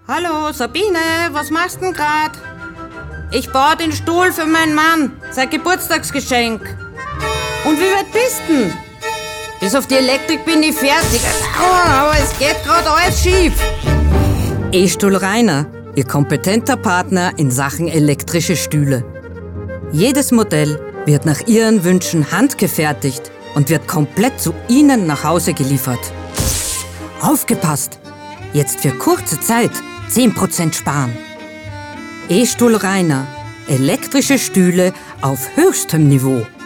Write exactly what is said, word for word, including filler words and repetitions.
Hallo, Sabine, was machst du denn grad? Ich baue den Stuhl für meinen Mann, sein Geburtstagsgeschenk. Und wie weit bist du denn? Bis auf die Elektrik bin ich fertig. Aua, aber es geht gerade alles schief. E-Stuhl Rainer, Ihr kompetenter Partner in Sachen elektrische Stühle. Jedes Modell wird nach Ihren Wünschen handgefertigt und wird komplett zu Ihnen nach Hause geliefert. Aufgepasst! Jetzt für kurze Zeit zehn Prozent sparen. E-Stuhl Rainer, elektrische Stühle auf höchstem Niveau.